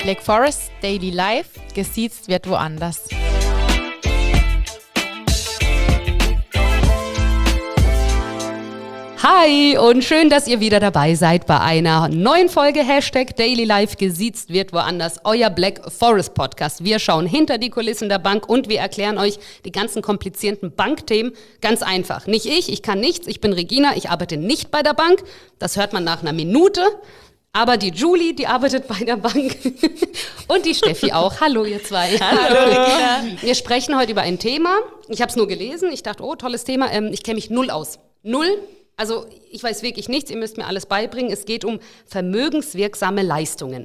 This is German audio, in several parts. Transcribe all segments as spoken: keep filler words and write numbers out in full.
Black Forest Daily Life, gesiezt wird woanders. Hi und schön, dass ihr wieder dabei seid bei einer neuen Folge Hashtag Daily Life, gesiezt wird woanders, euer Black Forest Podcast. Wir schauen hinter die Kulissen der Bank und wir erklären euch die ganzen komplizierten Bankthemen ganz einfach. Nicht ich, ich kann nichts, ich bin Regina, ich arbeite nicht bei der Bank, das hört man nach einer Minute. Aber die Julie, die arbeitet bei der Bank und die Steffi auch. Hallo ihr zwei. Hallo Regina. Wir sprechen heute über ein Thema. Ich habe es nur gelesen. Ich dachte, oh, tolles Thema. Ähm, ich kenne mich null aus. Null. Also ich weiß wirklich nichts. Ihr müsst mir alles beibringen. Es geht um vermögenswirksame Leistungen.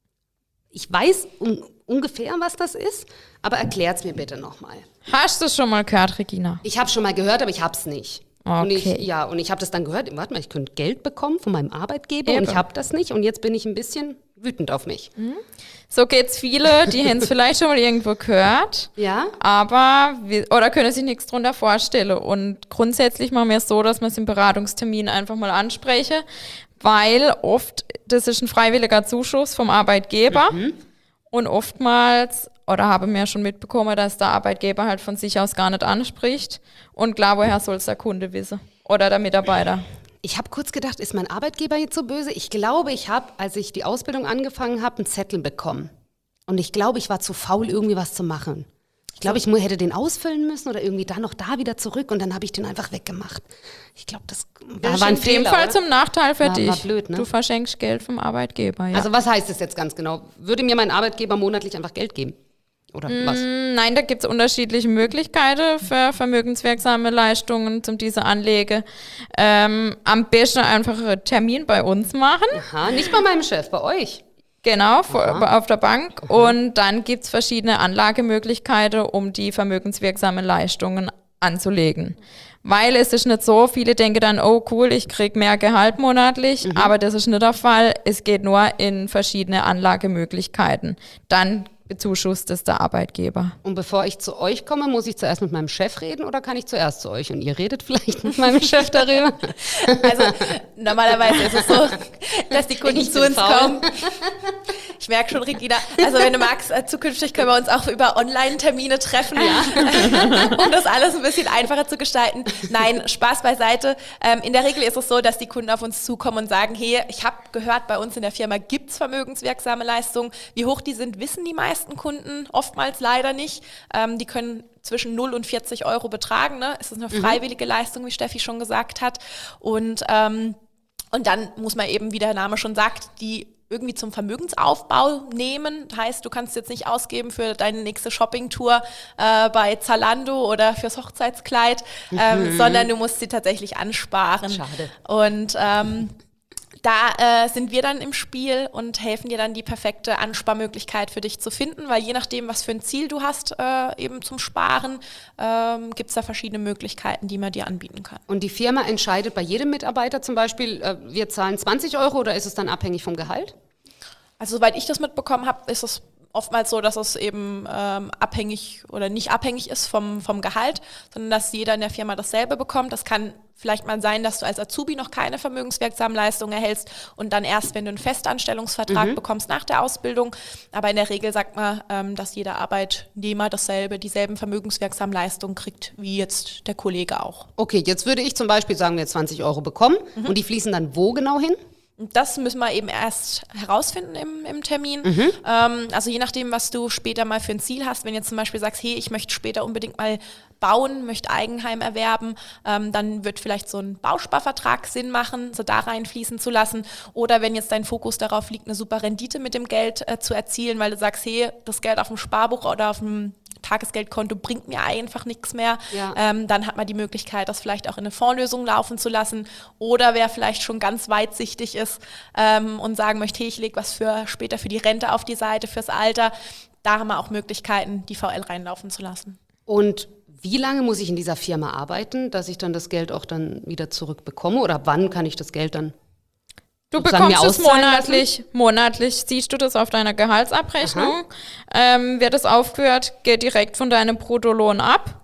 Ich weiß um, ungefähr, was das ist, aber erklärt's mir bitte nochmal. Hast du es schon mal gehört, Regina? Ich habe schon mal gehört, aber ich hab's nicht. Okay. Und ich, ja, und ich habe das dann gehört, warte mal, ich könnte Geld bekommen von meinem Arbeitgeber Eben. und ich habe das nicht und jetzt bin ich ein bisschen wütend auf mich. Mhm. So geht's viele, die haben es vielleicht schon mal irgendwo gehört, Ja? aber wir, oder können sich nichts drunter vorstellen. Und grundsätzlich machen wir es so, dass wir es im Beratungstermin einfach mal ansprechen, weil oft, das ist ein freiwilliger Zuschuss vom Arbeitgeber Mhm. und oftmals, oder haben wir schon mitbekommen, dass der Arbeitgeber halt von sich aus gar nicht anspricht. Und klar, woher soll es der Kunde wissen? Oder der Mitarbeiter? Ich habe kurz gedacht, ist mein Arbeitgeber jetzt so böse? Ich glaube, ich habe, als ich die Ausbildung angefangen habe, einen Zettel bekommen. Und ich glaube, ich war zu faul, irgendwie was zu machen. Ich glaube, ich mu- hätte den ausfüllen müssen oder irgendwie da noch da wieder zurück und dann habe ich den einfach weggemacht. Ich glaube, das war, Das war ein ist in dem Fehler, Fall oder? zum Nachteil für War- dich. war blöd, ne? Du verschenkst Geld vom Arbeitgeber, ja. Also was heißt das jetzt ganz genau? Würde mir mein Arbeitgeber monatlich einfach Geld geben? Oder was? Nein, da gibt es unterschiedliche Möglichkeiten für vermögenswirksame Leistungen zum diese Anlege. Ähm, am besten einfach einen Termin bei uns machen. Aha, nicht bei meinem Chef, bei euch. Genau, vor, auf der Bank. Und dann gibt es verschiedene Anlagemöglichkeiten, um die vermögenswirksamen Leistungen anzulegen. Weil es ist nicht so, viele denken dann, oh cool, ich kriege mehr Gehalt monatlich, Mhm. aber das ist nicht der Fall. Es geht nur in verschiedene Anlagemöglichkeiten. Dann bezuschusst es der Arbeitgeber. Und bevor ich zu euch komme, muss ich zuerst mit meinem Chef reden oder kann ich zuerst zu euch? Und ihr redet vielleicht mit meinem Chef darüber? Also normalerweise ist es so, dass die Kunden Ich zu bin uns faul. kommen. Ich merke schon, Regina, also wenn du magst, äh, zukünftig können wir uns auch über Online-Termine treffen, um das alles ein bisschen einfacher zu gestalten. Nein, Spaß beiseite. Ähm, in der Regel ist es so, dass die Kunden auf uns zukommen und sagen, hey, ich habe gehört, bei uns in der Firma gibt es vermögenswirksame Leistungen. Wie hoch die sind, wissen die meisten Kunden oftmals leider nicht. Ähm, die können zwischen null und vierzig Euro betragen. Ne? Es ist eine freiwillige Leistung, wie Steffi schon gesagt hat. Und, ähm, und dann muss man eben, wie der Name schon sagt, die irgendwie zum Vermögensaufbau nehmen. Das heißt, du kannst jetzt nicht ausgeben für deine nächste Shoppingtour äh, bei Zalando oder fürs Hochzeitskleid, ähm, sondern du musst sie tatsächlich ansparen. Schade. Und ähm, da äh, sind wir dann im Spiel und helfen dir dann, die perfekte Ansparmöglichkeit für dich zu finden, weil je nachdem, was für ein Ziel du hast, äh, eben zum Sparen, ähm, gibt es da verschiedene Möglichkeiten, die man dir anbieten kann. Und die Firma entscheidet bei jedem Mitarbeiter zum Beispiel, äh, wir zahlen zwanzig Euro oder ist es dann abhängig vom Gehalt? Also soweit ich das mitbekommen habe, ist es oftmals so, dass es eben ähm, abhängig oder nicht abhängig ist vom, vom Gehalt, sondern dass jeder in der Firma dasselbe bekommt. Das kann vielleicht mal sein, dass du als Azubi noch keine vermögenswirksamen Leistungen erhältst und dann erst, wenn du einen Festanstellungsvertrag Mhm. bekommst nach der Ausbildung. Aber in der Regel sagt man, ähm, dass jeder Arbeitnehmer dasselbe, dieselben vermögenswirksamen Leistungen kriegt, wie jetzt der Kollege auch. Okay, jetzt würde ich zum Beispiel sagen, wir zwanzig Euro bekommen und die fließen dann wo genau hin? Und das müssen wir eben erst herausfinden im, im Termin. Ähm, also je nachdem, was du später mal für ein Ziel hast, wenn du zum Beispiel sagst, hey, ich möchte später unbedingt mal bauen, möchte Eigenheim erwerben, ähm, dann wird vielleicht so ein Bausparvertrag Sinn machen, so da reinfließen zu lassen. Oder wenn jetzt dein Fokus darauf liegt, eine super Rendite mit dem Geld äh, zu erzielen, weil du sagst, hey, das Geld auf dem Sparbuch oder auf dem Tagesgeldkonto bringt mir einfach nichts mehr, Ja. ähm, dann hat man die Möglichkeit, das vielleicht auch in eine Fondslösung laufen zu lassen. Oder wer vielleicht schon ganz weitsichtig ist ähm, und sagen möchte, hey, ich lege was für später für die Rente auf die Seite, fürs Alter, da haben wir auch Möglichkeiten, die V L reinlaufen zu lassen. Und wie lange muss ich in dieser Firma arbeiten, dass ich dann das Geld auch dann wieder zurückbekomme? Oder wann kann ich das Geld dann Du sozusagen mir bekommst es auszahlen monatlich, monatlich siehst du das auf deiner Gehaltsabrechnung, ähm, wird es aufgeführt, geht direkt von deinem Bruttolohn ab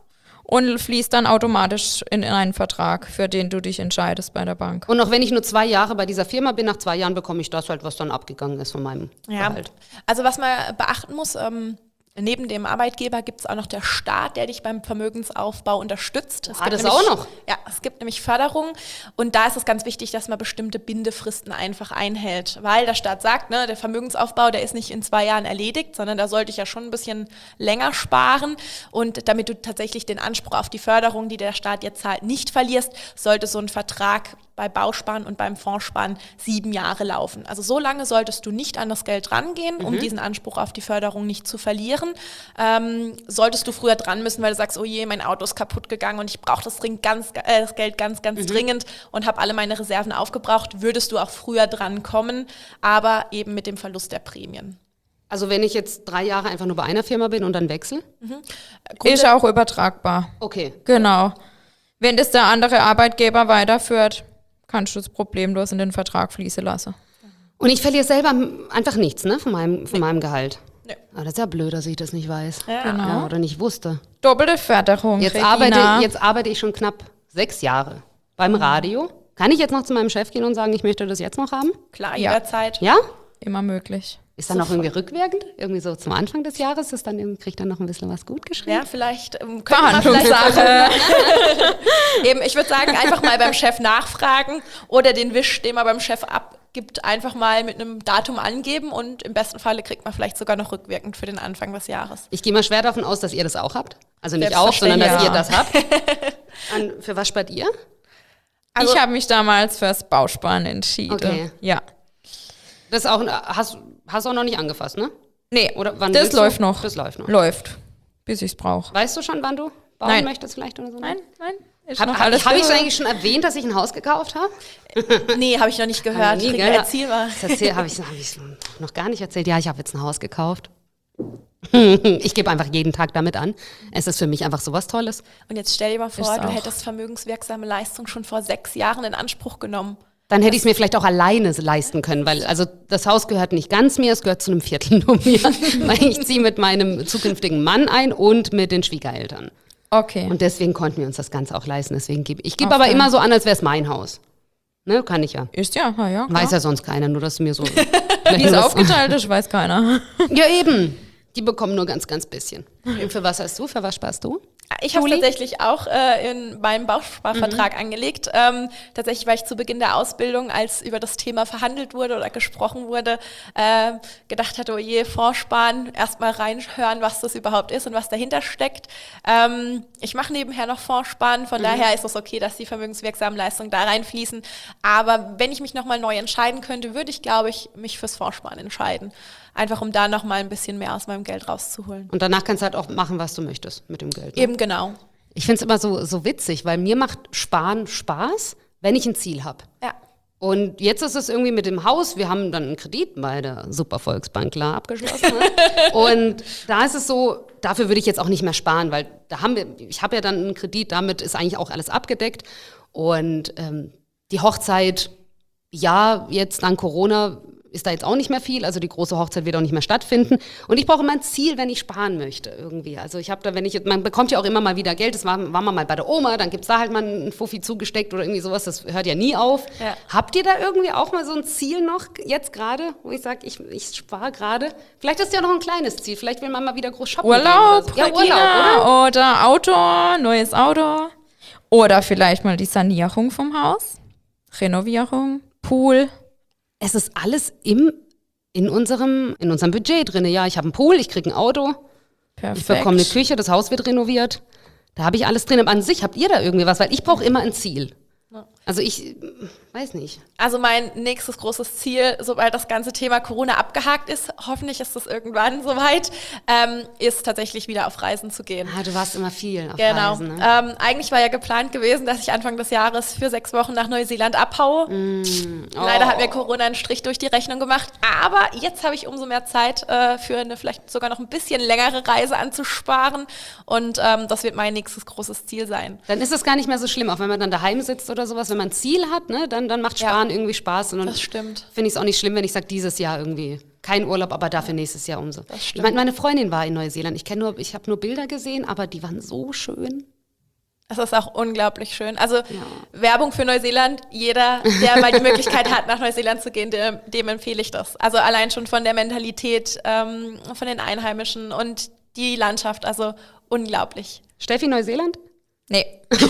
und fließt dann automatisch in einen Vertrag, für den du dich entscheidest bei der Bank. Und auch wenn ich nur zwei Jahre bei dieser Firma bin, nach zwei Jahren bekomme ich das halt, was dann abgegangen ist von meinem Ja. Gehalt. Also was man beachten muss, ähm, neben dem Arbeitgeber gibt es auch noch der Staat, der dich beim Vermögensaufbau unterstützt. Es Ah, gibt das nämlich, auch noch? Ja, es gibt nämlich Förderung und da ist es ganz wichtig, dass man bestimmte Bindefristen einfach einhält, weil der Staat sagt, ne, der Vermögensaufbau, der ist nicht in zwei Jahren erledigt, sondern da sollte ich ja schon ein bisschen länger sparen und damit du tatsächlich den Anspruch auf die Förderung, die der Staat jetzt zahlt, nicht verlierst, sollte so ein Vertrag bei Bausparen und beim Fondssparen sieben Jahre laufen. Also so lange solltest du nicht an das Geld rangehen, um mhm. diesen Anspruch auf die Förderung nicht zu verlieren. Ähm, solltest du früher dran müssen, weil du sagst, oh je, mein Auto ist kaputt gegangen und ich brauche das, ganz, äh, das Geld ganz, ganz mhm. dringend und habe alle meine Reserven aufgebraucht, würdest du auch früher dran kommen, aber eben mit dem Verlust der Prämien. Also wenn ich jetzt drei Jahre einfach nur bei einer Firma bin und dann wechsle? Mhm. Ist auch übertragbar. Okay. Genau. Wenn das der andere Arbeitgeber weiterführt, kannst du es problemlos in den Vertrag fließen lassen. Und ich verliere selber einfach nichts, ne, von meinem, von meinem Gehalt. Nee. Aber das ist ja blöd, dass ich das nicht weiß. Ja. Genau. Ja, oder nicht wusste. Doppelte Förderung, Jetzt Regina. arbeite, jetzt arbeite ich schon knapp sechs Jahre beim Radio. Kann ich jetzt noch zu meinem Chef gehen und sagen, ich möchte das jetzt noch haben? Klar, Ja. jederzeit. Ja? Immer möglich. Ist dann noch irgendwie rückwirkend? Irgendwie so zum Anfang des Jahres ist dann irgendwie, kriegt dann noch ein bisschen was gut geschrieben? Ja, vielleicht ähm, könnte man vielleicht Verhandlungssache. eben, ich würde sagen, einfach mal beim Chef nachfragen oder den Wisch, den man beim Chef abgibt, einfach mal mit einem Datum angeben und im besten Falle kriegt man vielleicht sogar noch rückwirkend für den Anfang des Jahres. Ich gehe mal schwer davon aus, dass ihr das auch habt. Also nicht auch, sondern dass Ja. ihr das habt. Und für was spart ihr? Also- ich habe mich damals fürs Bausparen entschieden. Okay. Ja. Das auch, hast, hast du auch noch nicht angefasst, ne? Nee, Oder wann das willst du? läuft noch. Das läuft noch. Läuft, bis ich es brauche. Weißt du schon, wann du bauen Nein. möchtest vielleicht oder so? Nein, nein. Ist Habe noch hab, alles hab ich es drin. eigentlich schon erwähnt, dass ich ein Haus gekauft habe? Nee, habe ich noch nicht gehört. Nie, Regina, gell? erzähl mal. Das erzähl- habe ich, hab ich noch gar nicht erzählt. Ja, ich habe jetzt ein Haus gekauft. Ich gebe einfach jeden Tag damit an. Es ist für mich einfach sowas Tolles. Und jetzt stell dir mal vor, Ist du auch. hättest vermögenswirksame Leistung schon vor sechs Jahren in Anspruch genommen. Dann hätte ich es mir vielleicht auch alleine leisten können, weil also das Haus gehört nicht ganz mir, es gehört zu einem Viertel nur mir. Weil ich ziehe mit meinem zukünftigen Mann ein und mit den Schwiegereltern. Okay. Und deswegen konnten wir uns das Ganze auch leisten. Deswegen gebe ich gebe Okay. aber immer so an, als wäre es mein Haus. Ne, kann ich ja. Ist ja, na ja. Weiß ja sonst keiner, nur dass du mir so. Wie es aufgeteilt ist, weiß keiner. Ja, eben. Die bekommen nur ganz, ganz bisschen. Und für was hast du? Für was sparst du? Ich habe Juli? tatsächlich auch äh, in meinem Bausparvertrag mhm. angelegt. Ähm, tatsächlich, weil ich zu Beginn der Ausbildung, als über das Thema verhandelt wurde oder gesprochen wurde, äh, gedacht hatte, oh je, Fondssparen, erstmal reinhören, was das überhaupt ist und was dahinter steckt. Ähm, ich mache nebenher noch Fondssparen, von mhm. daher ist es okay, dass die vermögenswirksamen Leistungen da reinfließen. Aber wenn ich mich nochmal neu entscheiden könnte, würde ich, glaube ich, mich fürs Fondssparen entscheiden. Einfach um da nochmal ein bisschen mehr aus meinem Geld rauszuholen. Und danach kannst du halt auch machen, was du möchtest mit dem Geld. Ne? Eben genau. Ich finde es immer so, so witzig, weil mir macht Sparen Spaß, wenn ich ein Ziel habe. Ja. Und jetzt ist es irgendwie mit dem Haus, wir haben dann einen Kredit bei der Supervolksbank klar abgeschlossen. Ne? Und da ist es so, dafür würde ich jetzt auch nicht mehr sparen, weil da haben wir, ich habe ja dann einen Kredit, damit ist eigentlich auch alles abgedeckt. Und ähm, die Hochzeit, ja, jetzt dank Corona ist da jetzt auch nicht mehr viel, also die große Hochzeit wird auch nicht mehr stattfinden. Und ich brauche immer ein Ziel, wenn ich sparen möchte irgendwie. Also ich habe da, wenn ich, man bekommt ja auch immer mal wieder Geld, das war, war man mal bei der Oma, dann gibt's da halt mal einen Fuffi zugesteckt oder irgendwie sowas, das hört ja nie auf. Ja. Habt ihr da irgendwie auch mal so ein Ziel noch jetzt gerade, wo ich sage, ich, ich spare gerade? Vielleicht ist ja noch ein kleines Ziel, vielleicht will man mal wieder groß shoppen. Urlaub, gehen oder so. Ja, Regina, Urlaub, oder? oder Auto, neues Auto. Oder vielleicht mal die Sanierung vom Haus, Renovierung, Pool. Es ist alles im, in, unserem, in unserem Budget drin. Ja, ich habe einen Pool, ich kriege ein Auto, Perfekt. ich bekomme eine Küche, das Haus wird renoviert. Da habe ich alles drin. Aber an sich habt ihr da irgendwie was? Weil ich brauche immer ein Ziel. Also ich weiß nicht. Also mein nächstes großes Ziel, sobald das ganze Thema Corona abgehakt ist, hoffentlich ist das irgendwann soweit, ähm, ist tatsächlich wieder auf Reisen zu gehen. Ah, du warst immer viel auf Genau. Reisen, ne? Ähm, eigentlich war ja geplant gewesen, dass ich Anfang des Jahres für sechs Wochen nach Neuseeland abhaue. Mm, oh. Leider hat mir Corona einen Strich durch die Rechnung gemacht. Aber jetzt habe ich umso mehr Zeit äh, für eine vielleicht sogar noch ein bisschen längere Reise anzusparen. Und ähm, das wird mein nächstes großes Ziel sein. Dann ist es gar nicht mehr so schlimm, auch wenn man dann daheim sitzt oder sowas. Wenn man ein Ziel hat, ne, dann, dann macht Sparen Ja. irgendwie Spaß. Und dann Das stimmt. finde ich es auch nicht schlimm, wenn ich sage, dieses Jahr irgendwie kein Urlaub, aber dafür nächstes Jahr umso. Das Ich stimmt. meine, meine Freundin war in Neuseeland. Ich kenne nur, ich habe nur Bilder gesehen, aber die waren so schön. Es ist auch unglaublich schön. Also ja. Werbung für Neuseeland, jeder, der mal die Möglichkeit hat, nach Neuseeland zu gehen, dem, dem empfehle ich das. Also allein schon von der Mentalität, ähm, von den Einheimischen und die Landschaft, also unglaublich. Steffi, Neuseeland? Nee.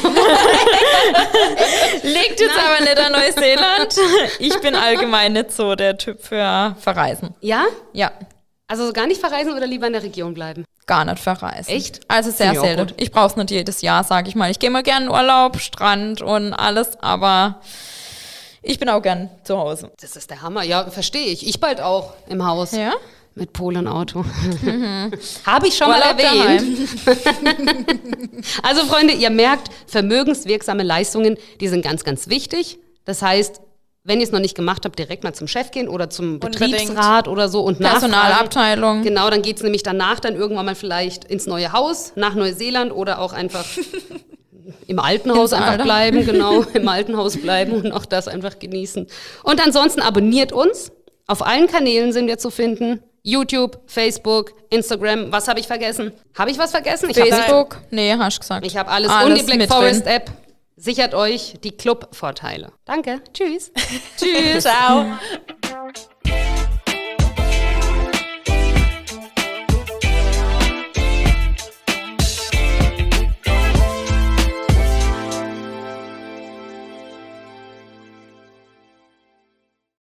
Liegt jetzt Nein. aber nicht an Neuseeland. Ich bin allgemein nicht so der Typ für Verreisen. Ja? Ja. Also gar nicht verreisen oder lieber in der Region bleiben? Gar nicht verreisen. Echt? Also sehr selten. Ich brauche es nicht jedes Jahr, sage ich mal. Ich gehe mal gerne in Urlaub, Strand und alles, aber ich bin auch gern zu Hause. Das ist der Hammer. Ja, verstehe ich. Ich bald auch im Haus. Ja? Mit Polenauto. Mhm. Habe ich schon Urlaub mal erwähnt. Also Freunde, ihr merkt, vermögenswirksame Leistungen, die sind ganz, ganz wichtig. Das heißt, wenn ihr es noch nicht gemacht habt, direkt mal zum Chef gehen oder zum Unbedingt. Betriebsrat oder so und Personalabteilung. Genau, dann geht es nämlich danach dann irgendwann mal vielleicht ins neue Haus, nach Neuseeland oder auch einfach im alten Haus Ins einfach Alter. bleiben. Genau, im alten Haus bleiben und auch das einfach genießen. Und ansonsten abonniert uns. Auf allen Kanälen sind wir zu finden. YouTube, Facebook, Instagram. Was habe ich vergessen? Habe ich was vergessen? Ich Facebook? Hab, nee, hast du gesagt. Ich habe alles. alles. Und die Black Forest App. Sichert euch die Club-Vorteile. Danke. Tschüss. Tschüss. Ciao.